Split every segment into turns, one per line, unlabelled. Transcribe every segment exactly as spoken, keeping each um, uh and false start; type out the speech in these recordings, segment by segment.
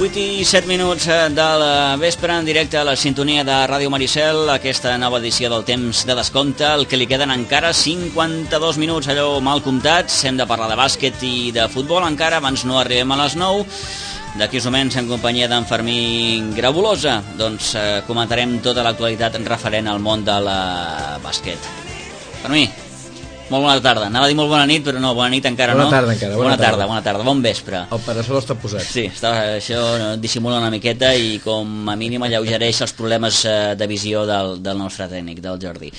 vuit i set minuts del vespre en directe a la sintonia de Ràdio Maricel, aquesta nova edició del Temps de Descompte, el que li queden encara cinquanta-dos minuts, allò mal comptats. Hem de parlar de bàsquet i de futbol encara, abans no arribem a les nou. D'aquí uns moments, en companyia d'en Fermí Grabulosa, doncs eh, comentarem tota l'actualitat referent al món del bàsquet. Fermí, molt bona tarda. Anava a dir molt bona nit, però no, bona nit encara
bona
no.
Tarda, encara,
bona, bona tarda. tarda, bona tarda, bon vespre.
El parasol està posat.
Sí, està, això dissimula una miqueta i com a mínim alleugereix els problemes eh, de visió del, del nostre tècnic, del Jordi.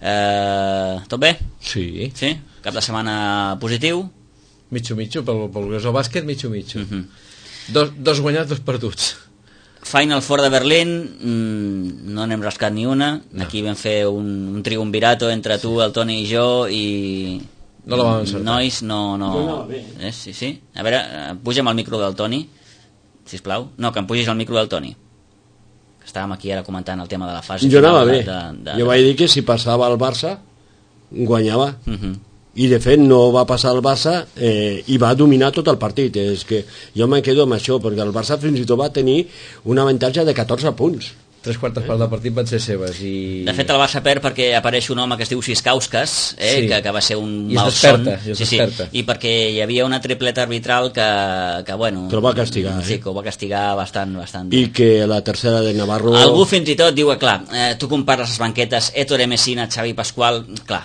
Eh, tot bé?
Sí.
Sí? Cap de setmana positiu?
Mitjo, mitjo, pel, pel gros del bàsquet, mitjo, mitjo.
Uh -huh.
dos, dos guanyats, dos perduts.
Final Four de Berlín, mmm, no n'hem rascat ni una. No. Aquí vam fer un, un triumvirato entre tu, sí. el Toni i jo, i...
No la vam encertar.
Nois, no... no...
no, no
eh, sí, sí. A veure, puja'm el micro del Toni, sisplau. No, que em pugis el micro del Toni. Estàvem aquí ara comentant el tema de la fase.
Jo anava bé.
De, de, de...
Jo vaig dir que si passava el Barça, guanyava.
Uh -huh.
I de fet no va passar el Barça eh, i va dominar tot el partit. És que jo me quedo amb això, perquè el Barça fins i tot va tenir un avantatge de catorze punts.
Tres quartes parts del partit van ser seves. I...
De fet el Barça perd perquè apareix un home que es diu Siskauskas, eh,
sí.
que, que va ser un
I
malson,
i
sí, sí. i perquè hi havia una tripleta arbitral que, que bueno...
Que el va castigar,
sí,
eh?
que ho va castigar bastant, bastant.
I que la tercera de Navarro...
Algú fins i tot diu que, clar, eh, tu compares les banquetes, Ettore Messina, Xavi Pasqual, clar...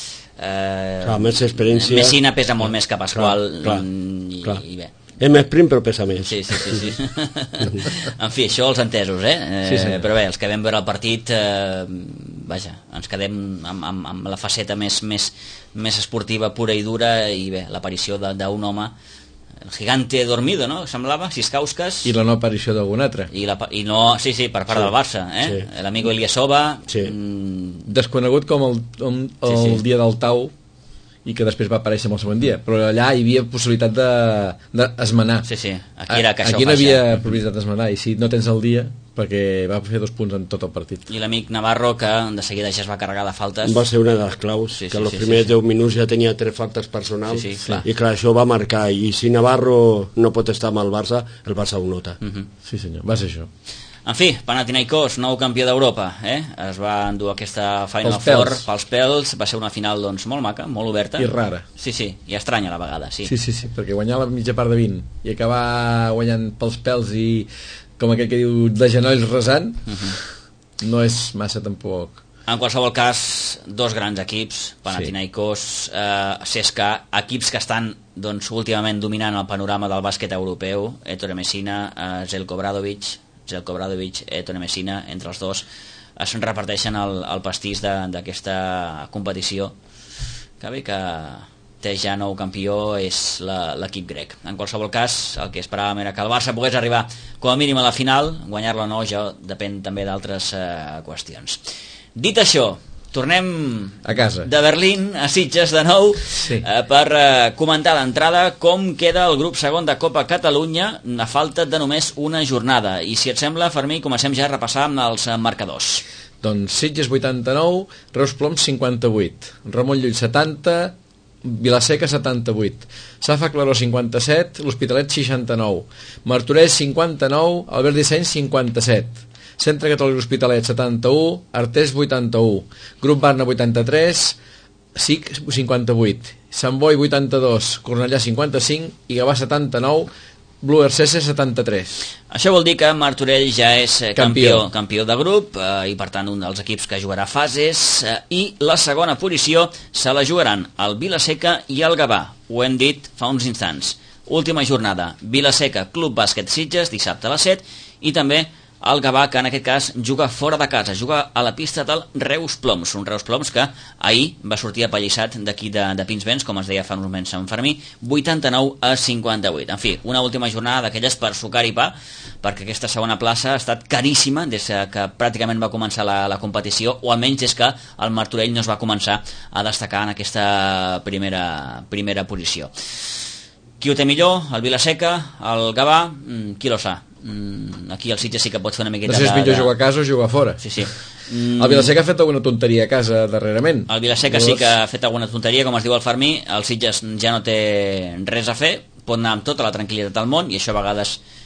Eh,
clar, més experiència.
Messina pesa molt més que Pasqual,
clar, clar,
i,
clar.
i bé.
És més prim però pesa més.
Sí, sí, sí, sí. En fi, això els entesos, eh? eh
sí, sí.
Però bé, els que vam veure el partit, eh, vaja, ens quedem amb, amb, amb la faceta més, més, més esportiva, pura i dura, i bé, l'aparició d'un home, el gigante dormido, no?, semblava, Siskauskas.
I la no aparició d'algun altre.
I, la, i no, sí, sí, per part
sí,
del Barça, eh? Sí. L'amigo Ilyasova.
Sí.
Mm,
Desconegut com el, el, el
sí, sí.
dia del Tau, i que després va aparèixer el següent dia, però allà hi havia possibilitat d'esmenar.
Sí, sí, aquí era que això
aquí no
passa.
hi havia possibilitat d'esmenar, i si no tens el dia, perquè va fer dos punts en tot el partit.
I l'amic Navarro, que de seguida ja es va carregar de faltes.
Va ser una de les claus,
sí,
que
sí,
els
sí,
primers
sí, sí.
deu minuts ja tenia tres faltes personals,
sí, sí, clar.
i clar, això va marcar, i si Navarro no pot estar amb el Barça, el Barça ho nota.
Uh -huh.
Sí senyor, va ser això.
En fi, Panathinaikos, nou campió d'Europa, eh? Es va endur aquesta Final
Pels
Four
pèls.
pels pèls, va ser una final doncs, molt maca, molt oberta.
I rara.
Sí, sí, i estranya a la vegada, sí.
Sí, sí, sí, perquè guanyar la mitja part de vint i acabar guanyant pels pèls i, com aquell que diu, de genolls resant, uh -huh. no és massa tampoc.
En qualsevol cas, dos grans equips, Panathinaikos, sí. eh, C S K A, equips que estan doncs, últimament dominant el panorama del bàsquet europeu, Ettore Messina, eh, Zeljko Obradovic, Zeljko Obradovic, Ettore Messina, entre els dos es reparteixen el, el pastís d'aquesta competició, que bé que té ja nou campió és l'equip grec. En qualsevol cas, el que esperàvem era que el Barça pogués arribar com a mínim a la final, guanyar-la o no, ja depèn també d'altres eh, qüestions. Dit això, tornem
a casa
de Berlín a Sitges de nou,
sí.
eh, per eh, comentar d'entrada com queda el grup segon de Copa Catalunya a falta de només una jornada. I si et sembla, Fermí, comencem ja a repassar amb els marcadors.
Doncs Sitges vuitanta-nou, Reus Ploms cinquanta-vuit, Ramon Llull setanta, Vilaseca setanta-vuit, Safa Claró cinquanta-set, l'Hospitalet seixanta-nou, Martorell cinquanta-nou, Albert Disseny cinquanta-set, Centre Catòlic Hospitalet setanta-u, Artés vuitanta-u, Grup Barna vuitanta-tres, S I C cinquanta-vuit, Sant Boi vuitanta-dos, Cornellà cinquanta-cinc i Gavà setanta-nou, Blue R C S setanta-tres.
Això vol dir que Martorell ja és campió,
campió.
campió de grup eh, i per tant un dels equips que jugarà fases, eh, i la segona posició se la jugaran el Vilaseca i el Gavà. Ho hem dit fa uns instants. Última jornada, Vilaseca Club Bàsquet Sitges, dissabte a les set, i també el Gavà, que en aquest cas juga fora de casa, juga a la pista del Reus Ploms, un Reus Ploms que ahir va sortir apallissat d'aquí de, de Pinsbens, com es deia fa uns moments en Fermí, vuitanta-nou a cinquanta-vuit. En fi, una última jornada d'aquelles per sucar i pa, perquè aquesta segona plaça ha estat caríssima des que pràcticament va començar la, la competició, o almenys és que el Martorell no es va començar a destacar en aquesta primera, primera posició. Qui ho té millor? El Vilaseca, el Gavà, qui lo sa? Aquí el Sitges sí que pot fer una miqueta
no sé si és millor de... jugar a casa o jugar fora.
Sí, sí.
Mm. El Vilaseca ha fet alguna tonteria a casa darrerament.
El Vilaseca sí que ha fet alguna tonteria, com es diu el Fermí. El Sitges ja no té res a fer, pot anar amb tota la tranquil·litat del món, i això a vegades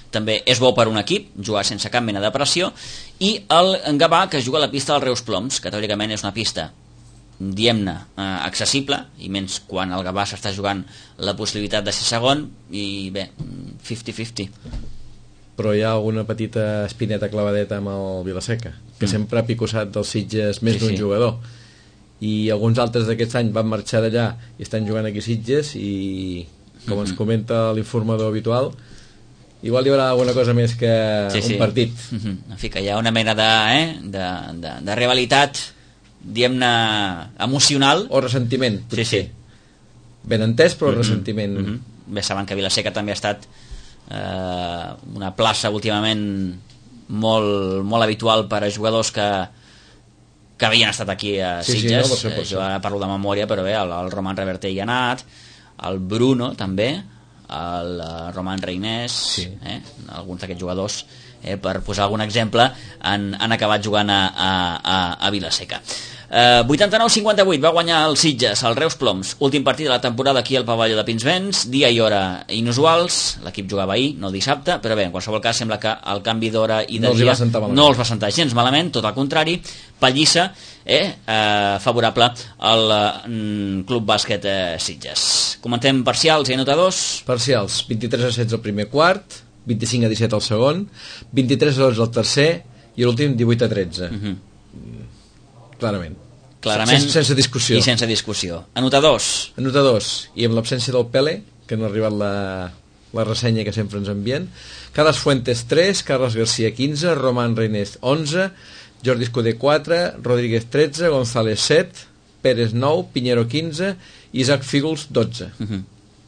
també és bo per un equip, jugar sense cap mena de pressió, i el Gavà, que juga a la pista del Reus Ploms, que teòricament és una pista diem-ne, eh, accessible, i menys quan el Gavà s'està jugant la possibilitat de ser segon, i bé, cinquanta cinquanta.
Però hi ha alguna petita espineta clavadeta amb el Vilaseca, que mm. sempre ha picossat dels Sitges més sí, d'un sí. jugador, i alguns altres d'aquest any van marxar d'allà i estan jugant aquí a Sitges, i com mm-hmm. ens comenta l'informador habitual, igual hi haurà alguna cosa més que sí, un sí. partit.
Mm-hmm. En fi, que hi ha una mena de, eh, de, de, de rivalitat, diguem-ne, emocional.
O ressentiment, potser. Sí, sí. Ben entès, però mm-hmm. ressentiment.
Mm-hmm. Bé, saben que Vilaseca també ha estat eh, una plaça últimament molt, molt habitual per a jugadors que, que havien estat aquí a Sitges. Sí, sí, no, jo ara parlo de memòria, però bé, el, el Roman Reverter hi ha anat, el Bruno també, el Roman Reinés, sí. eh? alguns d'aquests jugadors, eh, per posar algun exemple, han, han acabat jugant a, a, a, a Vilaseca. Eh, vuitanta-nou cinquanta-vuit va guanyar el Sitges, el Reus Ploms, últim partit de la temporada aquí al pavelló de Pinsbens, dia i hora inusuals, l'equip jugava ahir, no dissabte, però bé, en qualsevol cas sembla que el canvi d'hora i de
no
dia
no
els va sentar gens malament, tot al contrari, pallissa eh, eh, favorable al mm, Club Bàsquet eh, Sitges. Comentem parcials i anotadors.
Parcials, vint-i-tres a setze al primer quart, vint-i-cinc a disset al segon, vint-i-tres a dotze al tercer i l'últim divuit a tretze. Uh-huh. Clarament.
Clarament.
Sense, sense discussió.
I sense discussió. Anotadors.
Anotadors. I amb l'absència del Pele, que no ha arribat la, la ressenya que sempre ens envien, Carles Fuentes tres, Carles García quinze, Roman Reinés onze, Jordi Escudé quatre, Rodríguez tretze, González set, Pérez nou, Piñero quinze, Isaac Fígols dotze. Uh-huh.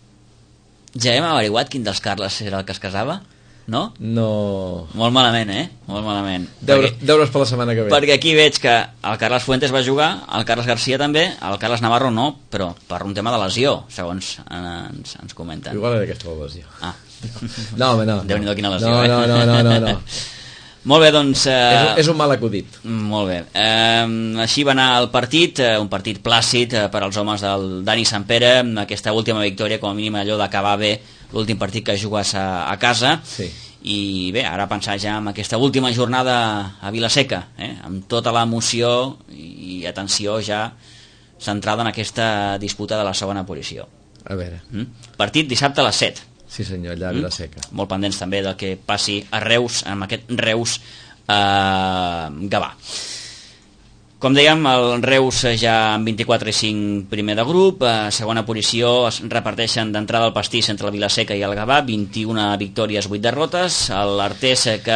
Ja hem averiguat quin dels Carles era el que es casava? No?
No...
Molt malament, eh? Molt malament.
Deures, perquè, deures per la setmana que ve.
Perquè aquí veig que el Carles Fuentes va jugar, el Carles García també, el Carles Navarro no, però per un tema de lesió, segons ens, ens comenten.
Igual era aquesta la lesió.
Ah.
No, home, no.
Déu-n'hi-do quina lesió,
no,
eh?
No, no, no, no, no.
Molt bé, doncs... Eh...
És, un, és un mal acudit.
Molt bé. Eh, així va anar el partit, eh, un partit plàcid eh, per als homes del Dani Sampere, aquesta última victòria, com a mínim allò d'acabar bé l'últim partit que jugues a, a casa.
Sí.
I bé, ara pensar ja en aquesta última jornada a Vilaseca, eh? amb tota l'emoció i atenció ja centrada en aquesta disputa de la segona posició.
A veure.
Mm? Partit dissabte a les set.
Sí senyor, allà a Vilaseca.
Mm? Molt pendents també del que passi a Reus, amb aquest Reus eh, Gavà. Com dèiem, el Reus ja amb vint-i-quatre i cinc primer de grup, a segona posició es reparteixen d'entrada el pastís entre la Vilaseca i el Gavà, vint-i-una victòries, vuit derrotes, l'Artés que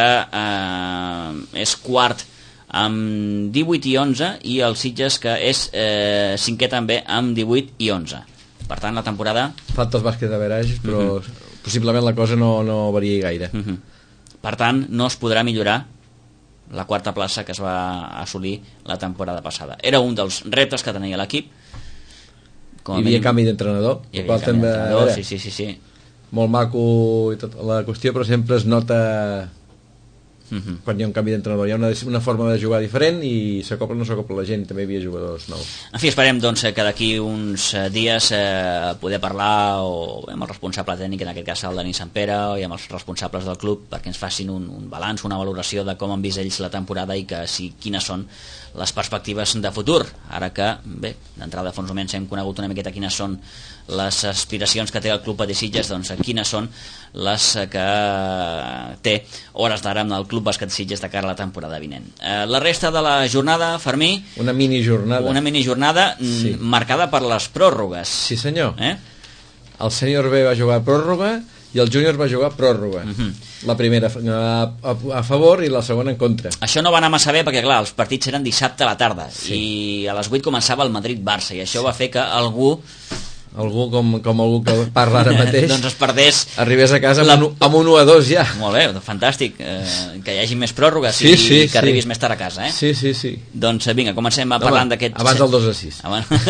eh, és quart amb divuit i onze i el Sitges que és eh, cinquè també amb divuit i onze. Per tant, la temporada...
Falta els bàsquets de Verage, però uh-huh. possiblement la cosa no, no varia gaire.
Uh-huh. Per tant, no es podrà millorar la quarta plaça que es va assolir la temporada passada. Era un dels reptes que tenia l'equip.
Hi havia mínim... canvi d'entrenador.
Hi havia canvi d'entrenador, sí, sí, sí, sí.
Molt maco i tot la qüestió, però sempre es nota uh-huh. quan hi ha un canvi d'entrenador. Hi ha una, una forma de jugar diferent i s'acopla o no s'acopla la gent. També hi havia jugadors nous.
En fi, esperem doncs, que d'aquí uns dies eh, poder parlar o amb el responsable tècnic, en aquest cas el Dani Sampere, i amb els responsables del club perquè ens facin un, un balanç, una valoració de com han vist ells la temporada i que si, quines són les perspectives de futur. Ara que, bé, d'entrada de fons moments hem conegut una miqueta quines són les aspiracions que té el Club Patí Sitges, doncs quines són les que té hores d'ara amb el Club Bàsquet Sitges de cara a la temporada vinent. Eh, la resta de la jornada, Fermí...
Una mini jornada.
Una mini jornada sí. marcada per les pròrrogues.
Sí, senyor.
Eh?
El sènior B va jugar pròrroga i el júnior va jugar pròrroga. Uh-huh. La primera a, a, a favor i la segona en contra.
Això no va anar massa bé perquè, clar, els partits eren dissabte a la tarda
sí.
i a les vuit començava el Madrid-Barça i això va fer que algú...
Algú com, com algú que parla ara mateix
doncs es perdés
arribés a casa amb,
la...
un, amb un u a dos ja.
Molt bé, fantàstic, eh, que hi hagi més pròrrogues
sí,
i
sí,
que arribis
sí.
més tard a casa, eh?
Sí, sí, sí.
Doncs vinga, comencem a
no,
parlant d'aquest...
Abans del dos a sis.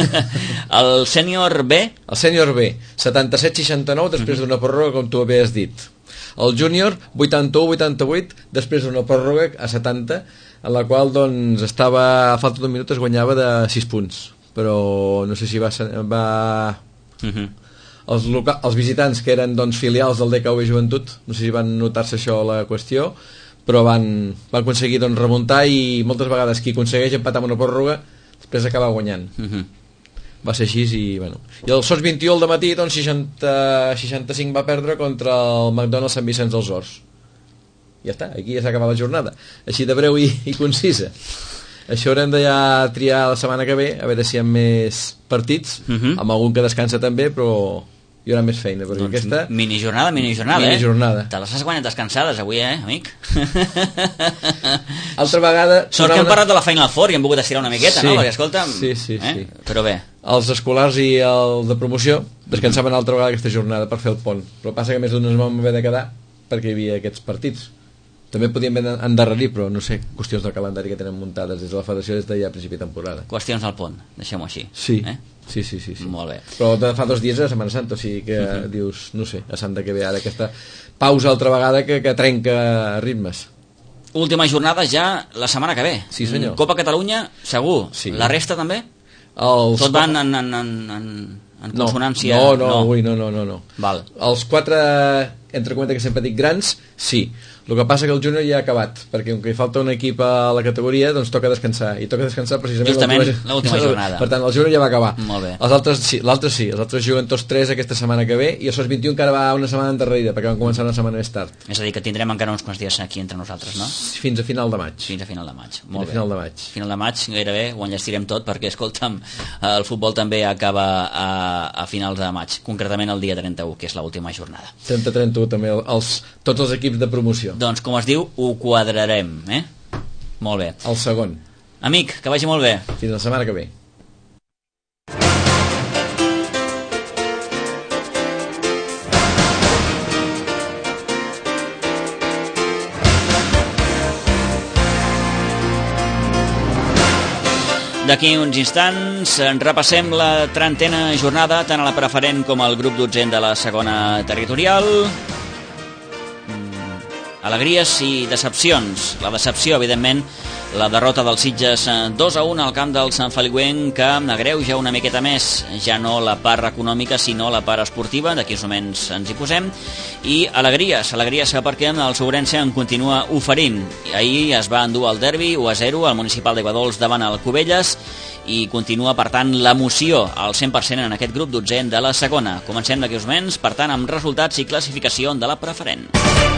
El sènior B?
El sènior B, setanta-set seixanta-nou després uh-huh. d'una pròrroga, com tu havies dit. El júnior, vuitanta-u vuitanta-vuit després d'una pròrroga a setanta, en la qual doncs estava a falta d'un minut es guanyava de sis punts, però no sé si va... va... Uh-huh. els, loca els visitants, que eren doncs, filials del D K V Joventut, no sé si van notar-se això la qüestió, però van, van aconseguir doncs, remuntar, i moltes vegades qui aconsegueix empatar amb una pròrroga després acaba guanyant. Uh -huh. Va ser així i, bueno. I el Sots vint i u al dematí, doncs, seixanta, seixanta-cinc va perdre contra el McDonald's Sant Vicenç dels Horts. Ja està, aquí ja s'ha acabat la jornada. Així de breu i, i concisa. Això haurem de ja triar la setmana que ve, a veure si hi ha més partits, uh -huh. amb algun que descansa també, però hi haurà més feina, perquè doncs aquesta...
Mini jornada, mini jornada,
mini
eh?
jornada.
Te les has guanyat descansades avui, eh, amic?
Altra vegada...
Sort que hem parlat de la Final Four i hem volgut estirar una miqueta,
sí,
no? Perquè, escolta...
Sí, sí,
eh?
sí.
Però bé.
Els escolars i el de promoció descansaven altra vegada aquesta jornada per fer el pont, però passa que més d'un es vam haver de quedar perquè hi havia aquests partits. També podíem endarrerir, però no sé, qüestions del calendari que tenen muntades des de la federació des de ja a principi de temporada.
Qüestions del pont, deixem-ho així.
Sí,
eh?
sí, sí, sí, sí.
Molt bé.
Però de fa dos dies a Setmana Santa, o sigui que uh -huh. dius, no sé, a Santa que ve ara aquesta pausa altra vegada que, que trenca ritmes.
Última jornada ja la setmana que ve.
Sí, senyor.
Copa Catalunya, segur.
Sí.
La resta també?
Els...
Tot van en, en, en, en, en
no,
consonància?
No, no, no, avui no, no, no, no.
Val.
Els quatre, entre cometes que sempre dic grans, sí. El que passa que el júnior ja ha acabat, perquè com que hi falta un equip a la categoria, doncs toca descansar, i toca descansar precisament
justament l'última jornada.
Per tant, el júnior ja va acabar.
Molt bé.
Els altres sí, l'altre sí, els altres juguen tots tres aquesta setmana que ve, i el Sots vint i u encara va una setmana endarrerida, perquè van començar una setmana més tard.
És a dir, que tindrem encara uns quants dies aquí entre nosaltres, no?
Fins a final de maig.
Fins a final de maig.
Molt
Molt
bé.
bé.
Final de maig.
Final de maig, gairebé ho enllestirem tot, perquè, escolta'm, el futbol també acaba a, a finals de maig, concretament el dia trenta-u, que és l'última jornada.
trenta trenta u també, els, tots els equips de promoció.
Doncs, com es diu, ho quadrarem, eh? Molt bé.
El segon.
Amic, que vagi molt bé.
Fins la setmana que ve.
D'aquí uns instants repassem la trentena jornada tant a la preferent com al grup dotzent de la segona territorial. Alegries i decepcions. La decepció, evidentment, la derrota dels Sitges dos a un al camp del Sant Feliuenc, que agreuja una miqueta més, ja no la part econòmica, sinó la part esportiva. D'aquí uns moments ens hi posem. I alegries, alegries perquè el Ourense en continua oferint. Ahir es va endur el derbi u a zero al municipal d'Aiguadols davant el Cubelles, i continua, per tant, l'emoció al cent per cent en aquest grup dotzent de la segona. Comencem d'aquí uns moments, per tant, amb resultats i classificació de la preferent.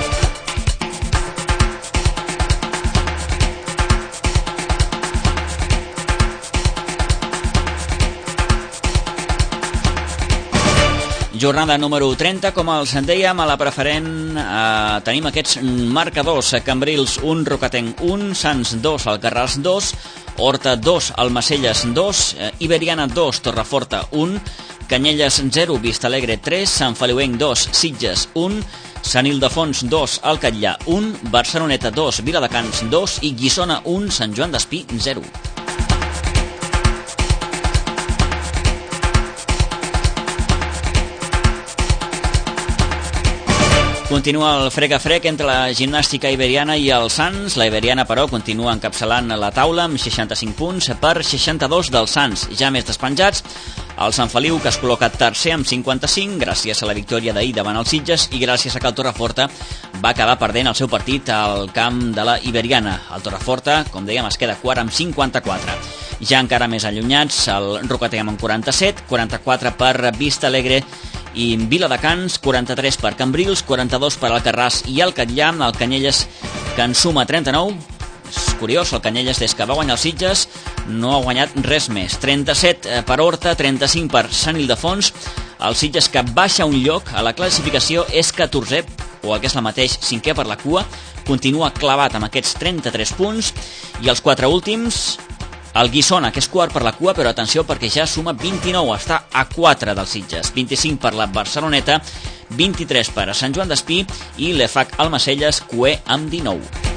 Jornada número trenta, com els dèiem, a la preferent eh, tenim aquests marcadors: Cambrils un, Rocatenc un, Sants dos, Alcarràs dos, Horta dos, Almacelles dos, eh, Iberiana dos, Torreforta un, Canyelles zero, Vistalegre tres, Sant Feliuenc dos, Sitges un, Sant Ildefons dos, Alcatllà un, Barceloneta dos, Viladecans dos i Guissona un, Sant Joan d'Espí zero. Continua el frec a frec entre la gimnàstica iberiana i el Sants. La iberiana, però, continua encapçalant la taula amb seixanta-cinc punts per seixanta-dos dels Sants. Ja més despenjats, el Sant Feliu, que es col·loca tercer amb cinquanta-cinc, gràcies a la victòria d'ahir davant els Sitges i gràcies a que el Torreforta va acabar perdent el seu partit al camp de la iberiana. El Torreforta, com dèiem, es queda quart amb cinquanta-quatre. Ja encara més allunyats, el Rocatenc amb quaranta-set, quaranta-quatre per Vistalegre i Viladecans, quaranta-tres per Cambrils, quaranta-dos per Alcarràs i Alcatllà, el Canyelles, que en suma trenta-nou. És curiós, el Canyelles, des que va guanyar els Sitges, no ha guanyat res més. trenta-set per Horta, trenta-cinc per Sant Ildefons. El Sitges, que baixa un lloc a la classificació, és catorzè, o el que és la mateix, cinquè per la cua, continua clavat amb aquests trenta-tres punts, i els quatre últims, el Guissona, que és quart per la cua, però atenció perquè ja suma vint-i-nou, està a quatre dels Sitges, vint-i-cinc per la Barceloneta, vint-i-tres per a Sant Joan d'Espí i l'E F A C Almacelles, cuer amb dinou.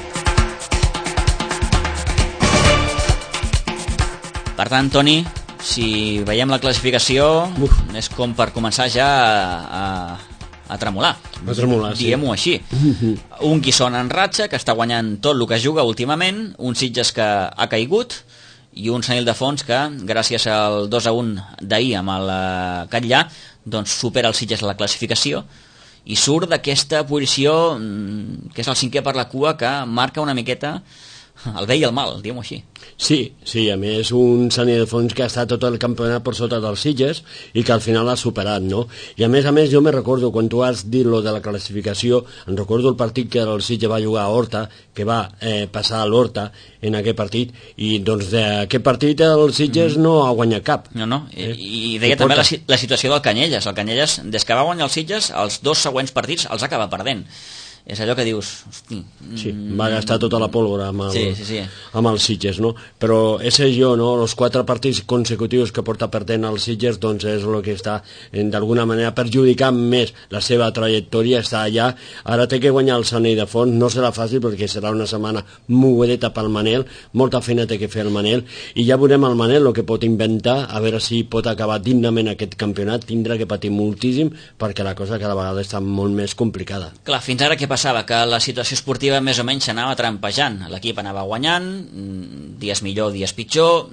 Per tant, Toni, si veiem la classificació, uf, és com per començar ja a, a, a tremolar.
A tremolar, sí.
Diguem-ho així. Un Guissona en ratxa, que està guanyant tot el que juga últimament, un Sitges que ha caigut, i un Sant Ildefons que, gràcies al dos a un d'ahir amb el Catllà, doncs supera el Sitges a la classificació i surt d'aquesta posició que és el cinquè per la cua, que marca una miqueta el bé i el mal, diguem-ho així.
Sí, sí, a més un Sant Ildefons que ha estat tot el campionat per sota dels Sitges i que al final ha superat, no? I a més a més jo me recordo, quan tu has dit lo de la classificació, em recordo el partit que el Sitges va jugar a Horta, que va eh, passar a l'Horta en aquest partit, i doncs d'aquest partit el Sitges mm. no ha guanyat cap.
No, no, i,
eh?
i deia I també la, la situació del Canyelles. El Canyelles, des que va guanyar el Sitges, els dos següents partits els acaba perdent. És allò que dius, hosti...
Sí, va gastar tota la pólvora amb el,
sí, sí, sí.
amb els Sitges, no? Però és això, no? Els quatre partits consecutius que porta perdent els Sitges, doncs és el que està, d'alguna manera, perjudicant més la seva trajectòria, està allà. Ara té que guanyar el Sant Ildefons, no serà fàcil perquè serà una setmana mogudeta pel Manel, molta feina té que fer el Manel, i ja veurem el Manel el que pot inventar, a veure si pot acabar dignament aquest campionat. Tindrà que patir moltíssim perquè la cosa cada vegada està molt més complicada.
Clar, fins ara què passava? Que la situació esportiva més o menys s'anava trampejant. L'equip anava guanyant, dies millor, dies pitjor,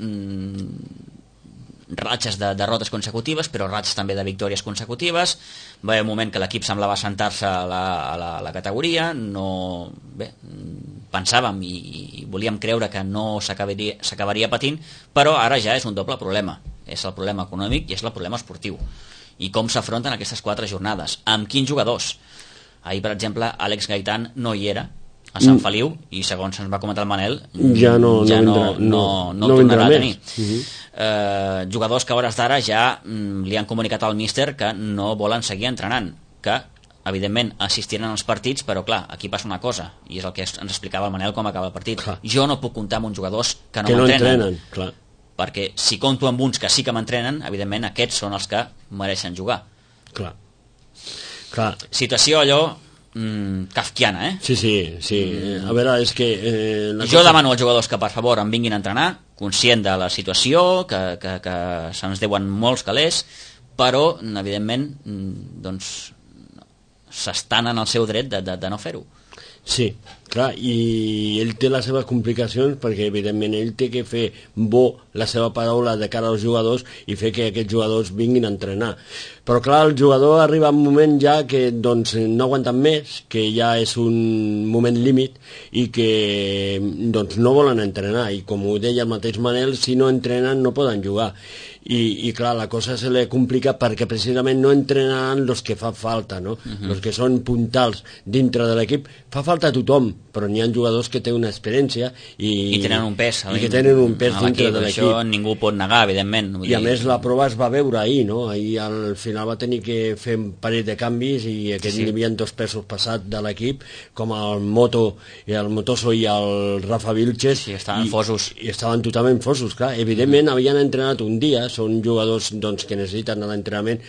ratxes de derrotes consecutives, però ratxes també de victòries consecutives. Va haver un moment que l'equip semblava assentar-se a la, a la, a la categoria, no... Bé, pensàvem i, i volíem creure que no s'acabaria s'acabaria patint, però ara ja és un doble problema. És el problema econòmic i és el problema esportiu. I com s'afronten aquestes quatre jornades? Amb quins jugadors? Ahir, per exemple, Àlex Gaitán no hi era a Sant Feliu i segons ens va comentar el Manel
ja no,
ja no,
no,
no, no, no,
no
tornarà a tenir.
Uh -huh.
eh, jugadors que a hores d'ara ja mm, li han comunicat al míster que no volen seguir entrenant, que evidentment assistiran als partits, però clar, aquí passa una cosa i és el que ens explicava el Manel com acaba el partit. Clar. Jo no puc comptar amb uns jugadors que no
que
m'entrenen,
no entrenen, clar.
Perquè si compto amb uns que sí que m'entrenen, evidentment aquests són els que mereixen jugar.
Clar. Clar.
Situació allò mm, kafkiana, eh?
Sí, sí, sí. Mm. A veure, és que... Eh,
jo cosa... demano als jugadors que, per favor, em vinguin a entrenar, conscient de la situació, que, que, que se'ns deuen molts calés, però, evidentment, doncs, s'estan en el seu dret de, de, de no fer-ho.
Sí, clar, i ell té les seves complicacions perquè evidentment ell té que fer bo la seva paraula de cara als jugadors i fer que aquests jugadors vinguin a entrenar. Però clar, el jugador arriba a un moment ja que doncs, no aguanten més, que ja és un moment límit i que doncs, no volen entrenar, i com ho deia el mateix Manel, si no entrenen no poden jugar. I, i clar, la cosa se li complica perquè precisament no entrenaran els que fa falta, no? Uh-huh. Els que són puntals dintre de l'equip. Fa falta a tothom, però n'hi ha jugadors que tenen una experiència i,
I tenen un pes,
i que tenen un pes dintre de l'equip.
Això ningú pot negar, evidentment.
I a més la prova es va veure ahir, no? Ahir al final va tenir que fer un parell de canvis i aquest sí. N'hi havia dos pesos passats de l'equip, com el Moto, i el Motoso i el Rafa Vilches.
Sí, estaven
i,
fosos.
I estaven totalment fosos, clar. Evidentment mm. havien entrenat un dia, són jugadors doncs, que necessiten l'entrenament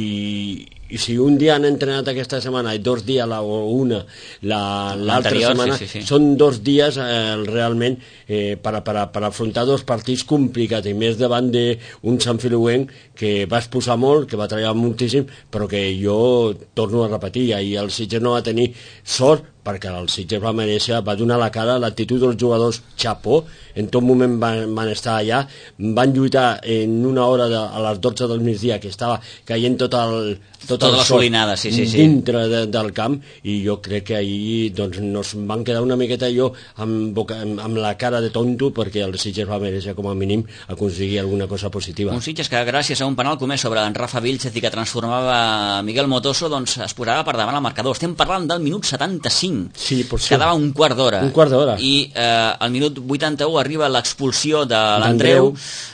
i, i si un dia han entrenat aquesta setmana i dos dies la, o una l'altra la, setmana,
sí, sí, sí.
són dos dies eh, realment eh, per, per, per afrontar dos partits complicats i més davant d'un Sant Feliuenc que va exposar molt, que va treballar moltíssim, però que jo torno a repetir, ahir el Sitges no va tenir sort perquè el Sitges va mereixer, va donar la cara, l'actitud dels jugadors, xapó, en tot moment van, van estar allà, van lluitar en una hora de, a les dotze del migdia, que estava caient tot el, tot
tota
el
la solinada, sí, sí, sí.
dintre de, del camp, i jo crec que ahir doncs, nos van quedar una miqueta jo amb, boca, amb, amb la cara de tonto, perquè el Sitges va mereixer com a mínim aconseguir alguna cosa positiva.
Un Sitges que gràcies a un penal comès sobre en Rafa Vilches i que transformava Miguel Motoso, doncs es posava per davant el marcador. Estem parlant del minut setanta-cinc.
Sí, per això.
Quedava un quart d'hora.
Un quart d'hora.
I eh, al minut vuitanta-u arriba l'expulsió de l'Andreu,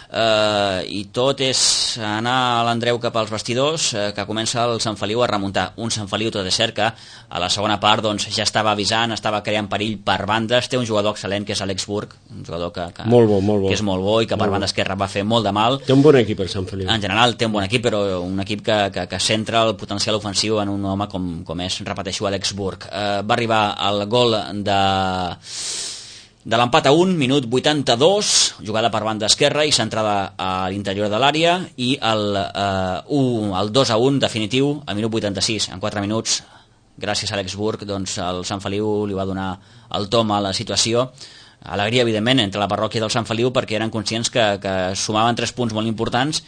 eh, i tot és anar a l'Andreu cap als vestidors, eh, que comença el Sant Feliu a remuntar. Un Sant Feliu, tot és cert, que a la segona part doncs, ja estava avisant, estava creant perill per bandes. Té un jugador excel·lent que és Alex Burg, un jugador que, que,
molt bo, molt bo.
que és molt bo i que per banda esquerra va fer molt de mal.
Té un bon equip el Sant Feliu.
En general té un bon equip, però un equip que, que, que centra el potencial ofensiu en un home com, com és, repeteixo, Alex Burg. Eh, va arribar el gol de... de l'empat a un, minut vuitanta-dos, jugada per banda esquerra i centrada a l'interior de l'àrea, i el, eh, u, el dos a un definitiu al minut vuitanta-sis, en quatre minuts, gràcies a Alex Burg, doncs el Sant Feliu li va donar el tom a la situació. Alegria, evidentment, entre la parròquia del Sant Feliu, perquè eren conscients que, que sumaven tres punts molt importants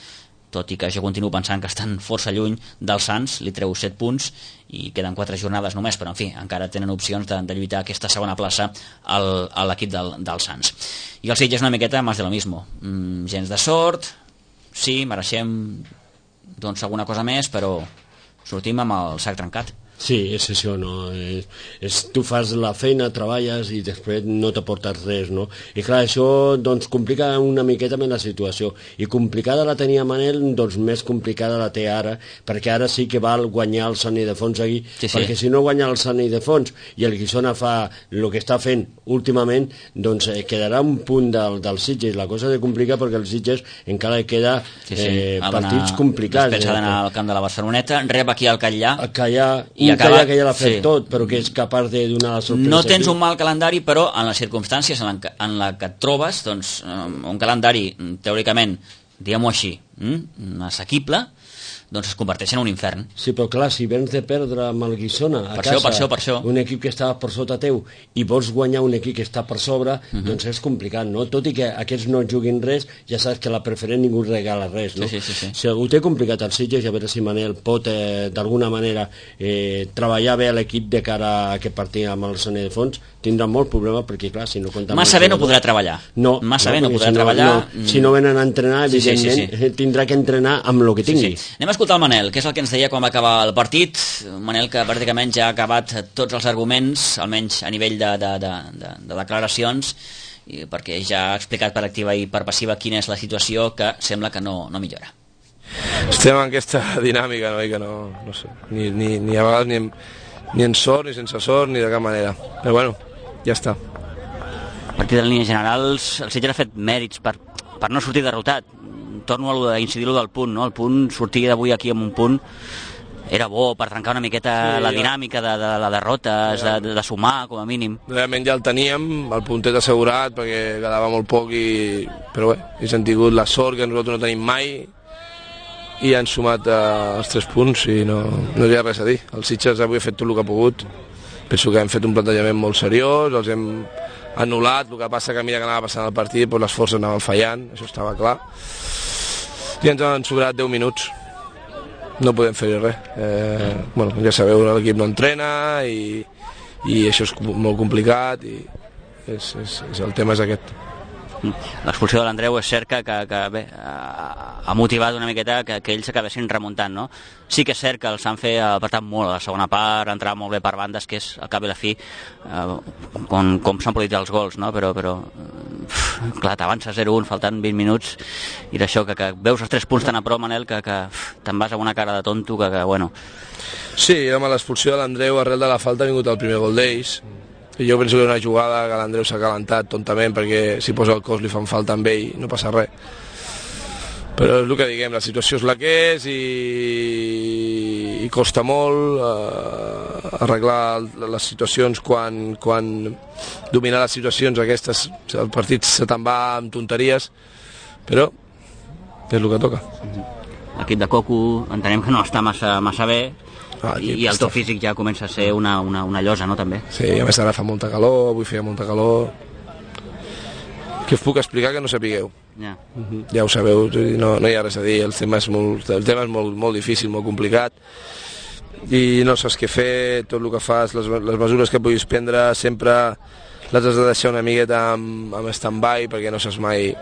tot i que jo continuo pensant que estan força lluny del Sants, li treu set punts i queden quatre jornades només, però en fi, encara tenen opcions de, de lluitar aquesta segona plaça al, a l'equip del, del Sants. I el Sitges una miqueta més de lo mismo, mm, gens de sort, sí, mereixem doncs alguna cosa més, però sortim amb el sac trencat.
Sí, és això, no? És, és, tu fas la feina, treballes i després no t'aportes res, no? I clar, això doncs complica una miqueta més la situació. I complicada la tenia Manel, doncs més complicada la té ara, perquè ara sí que val guanyar el Sant Ildefons aquí, sí, sí. Perquè si no guanya el Sant Ildefons i el Guissona fa el que està fent últimament, doncs eh, quedarà un punt del, del Sitges. La cosa se complica perquè el Sitges encara queda sí, sí. Eh, partits complicats.
Després ha d'anar al camp de la Barceloneta, rep aquí al Catllà.
A Catllà, i un Catllà que ja l'ha fet sí. tot, però que és capaç de donar la sorpresa.
No tens un mal calendari, però en les circumstàncies en la que, en la que et trobes, doncs, un calendari teòricament, diguem-ho així, assequible, doncs es converteix en un infern.
Sí, però clar, si vens de perdre amb el Guissona a
per
casa,
això, per això, per això.
un equip que està per sota teu i vols guanyar un equip que està per sobre, uh -huh. doncs és complicat, no? Tot i que aquests no juguin res, ja saps que la preferent ningú regala res, no?
Sí, sí, sí, sí.
Si ho té complicat el Sitges, a veure si Manel pot eh, d'alguna manera eh, treballar bé a l'equip de cara a aquest partit amb el Sant Ildefons, tindrà molt problema perquè clar, si no compta
massa bé no podrà treballar.
No,
massa
no,
bé no podrà
si no,
treballar.
No, si no venen a entrenar, evidentment, sí, sí, sí, sí. tindrà que entrenar amb el que tingui.
Sí, sí. Anem a escoltar el Manel, que és el que ens deia quan va acabar el partit. Manel que pràcticament ja ha acabat tots els arguments, almenys a nivell de, de, de, de, de declaracions, i perquè ja ha explicat per activa i per passiva quina és la situació, que sembla que no, no millora.
Estem en aquesta dinàmica, no? I que no, no sé, ni, ni, ni a vegades ni en, ni en sort, ni sense sort, ni de cap manera. Però bueno, ja està.
A partir de línies generals, el Sitges ha fet mèrits per, per no sortir derrotat. Torno a incidir-lo del punt, no? El punt, sortir d'avui aquí amb un punt era bo per trencar una miqueta sí, la dinàmica de, de la derrota, ja. de, de sumar com a mínim.
Realment ja el teníem, el puntet assegurat, perquè quedava molt poc, i... però bé, hem tingut la sort que nosaltres no tenim mai i han sumat eh, els tres punts i no, no hi ha res a dir. El Sitges avui ha fet tot el que ha pogut, penso que hem fet un plantejament molt seriós, els hem anul·lat, el que passa que a mesura que anava passant el partit doncs les forces anaven fallant, això estava clar, i ens han sobrat deu minuts, no podem fer res. Eh, bueno, ja sabeu, l'equip no entrena i, i això és molt complicat i és, és, és, el tema és aquest.
L'expulsió de l'Andreu és cert que, que, que bé, ha motivat una miqueta que, que ells s'acabessin remuntant, no? Sí que és cert que el Sanfe ha apretat molt a la segona part, ha entrat molt bé per bandes, que és al cap i la fi eh, com, com s'han produït els gols, no? Però, però uf, clar, t'avança zero un, faltant vint minuts, i d'això que, que veus els tres punts tan a prop, Manel, que, que te'n vas amb una cara de tonto que, que bueno...
Sí, amb l'expulsió de l'Andreu arrel de la falta ha vingut el primer gol d'ells. I jo penso que és una jugada que l'Andreu s'ha calentat tontament, perquè si posa el cos li fan falta amb ell, no passa res. Però és el que diguem, la situació és la que és i, i costa molt eh, arreglar les situacions quan, quan dominar les situacions aquestes, el partit se te'n va amb tonteries, però és el que toca.
L'equip de Coco entenem que no està massa, massa bé. Ah, i el teu físic ja comença a ser una, una, una llosa, no, també?
Sí, a més ara fa molta calor, avui feia molta calor. Què us puc explicar que no sapigueu?
Ja,
uh -huh. Ja ho sabeu, no, no hi ha res a dir, el tema és molt, el tema és molt, molt difícil, molt complicat, i no saps què fer, tot el que fas, les, les mesures que puguis prendre, sempre les has de deixar una miqueta amb, amb stand-by, perquè no saps mai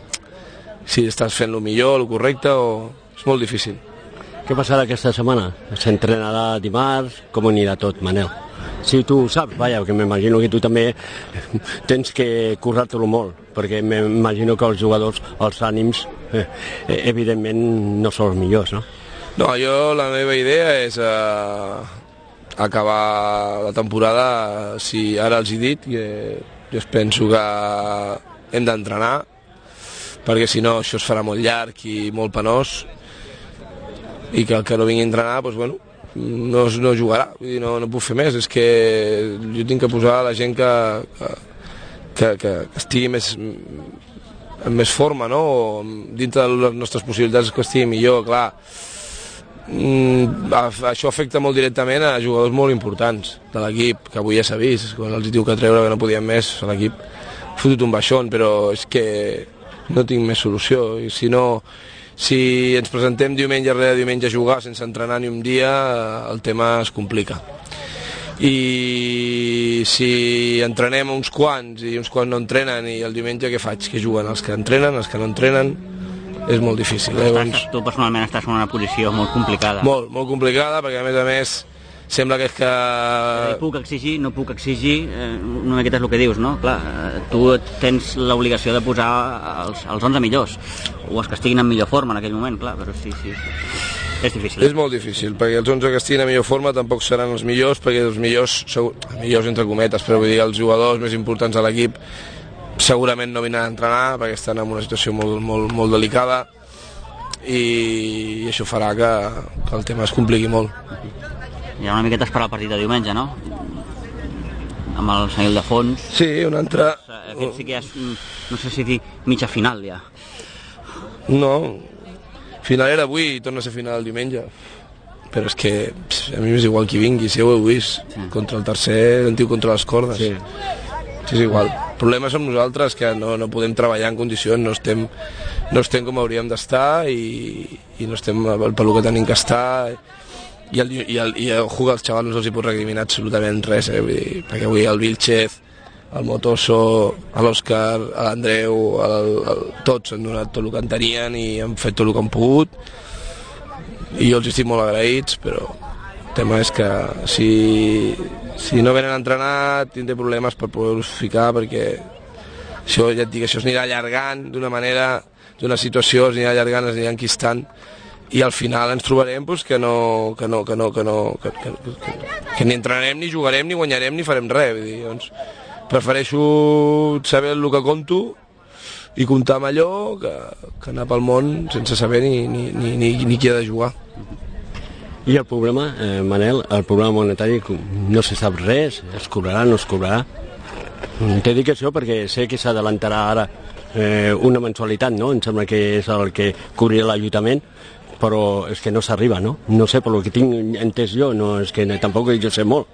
si estàs fent el millor, el correcte, o... és molt difícil.
Què passarà aquesta setmana? S'entrenarà dimarts? Com anirà tot, Manel? Si tu ho saps, vaja, que m'imagino que tu també tens que currar-te-lo molt, perquè m'imagino que els jugadors, els ànims, eh, evidentment no són els millors, no?
No, jo la meva idea és eh, acabar la temporada, si ara els he dit, que jo penso que hem d'entrenar, perquè si no això es farà molt llarg i molt penós, i que el que no vingui a entrenar, doncs, bueno, no, no jugarà, vull dir, no, no puc fer més, és que jo tinc que posar la gent que, que, que, que estigui més, en més forma, no? O dintre de les nostres possibilitats que estigui millor, clar. Mm, això afecta molt directament a jugadors molt importants de l'equip, que avui ja s'ha vist, quan els diu que treure que no podien més, l'equip ha fotut un baixón, però és que no tinc més solució, i si no... si ens presentem diumenge rere diumenge a jugar sense entrenar ni un dia, el tema es complica. I si entrenem uns quants i uns quants no entrenen, i el diumenge què faig? Què juguen? Els que entrenen, els que no entrenen, és molt difícil. Eh?
Estàs, tu personalment estàs en una posició molt complicada.
Molt, molt complicada, perquè a més a més sembla que és que...
Eh, puc exigir, no puc exigir, eh, una miqueta és el que dius, no? Clar, eh, tu tens l'obligació de posar els, els onze millors, o els que estiguin en millor forma en aquell moment, clar, però sí, sí, és difícil.
És molt difícil, perquè els onze que estiguin en millor forma tampoc seran els millors, perquè els millors, segur, millors entre cometes, però vull dir, els jugadors més importants de l'equip segurament no vindran a entrenar, perquè estan en una situació molt, molt, molt delicada, i, i això farà que, que el tema es compliqui molt.
Hi ha una miqueta esperar el partit de diumenge, no? Amb el senyal de fons.
Sí, un altre...
Aquest sí que és, no sé si dir, mitja final, ja.
No, final era avui i torna a ser final el diumenge. Però és que pss, a mi m'és igual qui vingui, si ho heu vist. Sí. Contra el tercer, el tio contra les cordes. Sí. Sí, és igual. El problema som nosaltres, que no, no podem treballar en condicions, no estem, no estem com hauríem d'estar i, i no estem pel pel que tenim que estar. I el, i el, i el jugar als xavals no els hi pot recriminar absolutament res, eh? Vull dir, perquè avui el Vilchez, el Motoso, l'Òscar, l'Andreu, el, el, tots han donat tot el que en tenien i han fet tot el que han pogut, i jo els estic molt agraïts, però el tema és que si, si no venen a entrenar tindré problemes per poder-los ficar, perquè això, ja et dic, això es anirà allargant d'una manera, d'una situació, es anirà allargant, es anirà enquistant, i al final ens trobarem pues, que, no, que, no, que, no, que, no, que, que, que, que ni entrenarem, ni jugarem, ni guanyarem, ni farem res. Vull dir, doncs, prefereixo saber el que conto i comptar amb allò que, que anar pel món sense saber ni, ni, ni, ni, ni qui ha de jugar.
I el problema, eh, Manel, el problema monetari, no se sap res, es cobrarà, no es cobrarà. T'he dit això perquè sé que s'adelantarà ara eh, una mensualitat, no? Em sembla que és el que cobrirà l'Ajuntament, però és que no s'arriba, no? No sé, per lo que tinc entès jo, no, és que tampoc jo sé molt.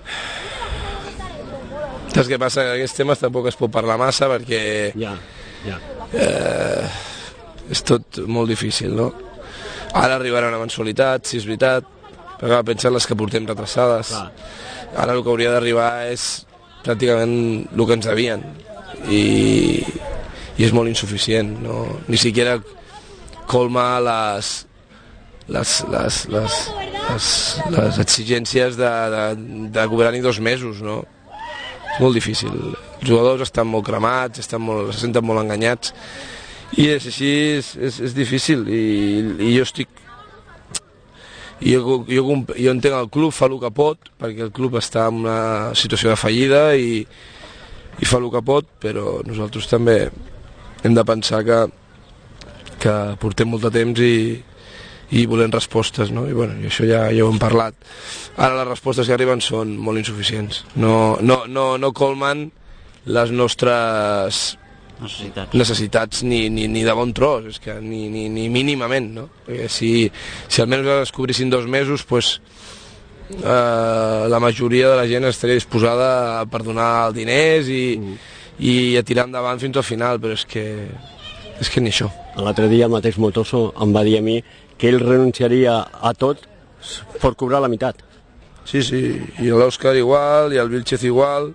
Saps què passa? Que aquests temes tampoc es pot parlar massa perquè
ja, ja.
Eh, és tot molt difícil, no? Ara arribarà una mensualitat, si és veritat, però pensen les que portem retrasades. Clar. Ara el que hauria d'arribar és pràcticament el que ens devien i, i és molt insuficient, no? Ni siquiera colma les les, les, les, les, les exigències de, de, de cobrar ni dos mesos, no? És molt difícil. Els jugadors estan molt cremats, estan molt, se senten molt enganyats, i és així, és, és, és difícil, i, i jo estic... Jo, jo, jo entenc el club, fa el que pot, perquè el club està en una situació de fallida i, i fa el que pot, però nosaltres també hem de pensar que, que portem molt de temps i, i volem respostes, no? I, bueno, i això ja, ja ho hem parlat. Ara les respostes que arriben són molt insuficients. No, no, no, no colmen les nostres
necessitats,
necessitats ni, ni, ni de bon tros, és que ni, ni, ni mínimament, no? Perquè si, si almenys es cobrissin dos mesos, pues, eh, la majoria de la gent estaria disposada a perdonar els diners i, mm. i a tirar endavant fins al final, però és que, és que ni això.
L'altre dia el mateix Motoso em va dir a mi que ell renunciaria a tot per cobrar la meitat.
Sí, sí, i l'Òscar igual, i el Vilchez igual,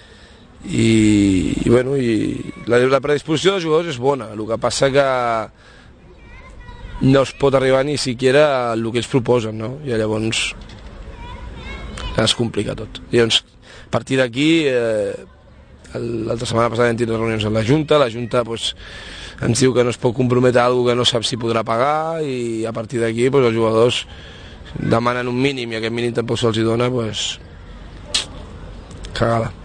i, i bueno, i la, la predisposició dels jugadors és bona, el que passa que no es pot arribar ni siquiera al que ells proposen, no? I llavors es complica tot. I llavors, a partir d'aquí, eh, l'altra setmana passada hem tingut reunions amb la Junta, la Junta pues, ens diu que no es pot comprometre a alguna que no sap si podrà pagar, i a partir d'aquí pues, els jugadors demanen un mínim i aquest mínim tampoc se'ls dona, pues, cagada.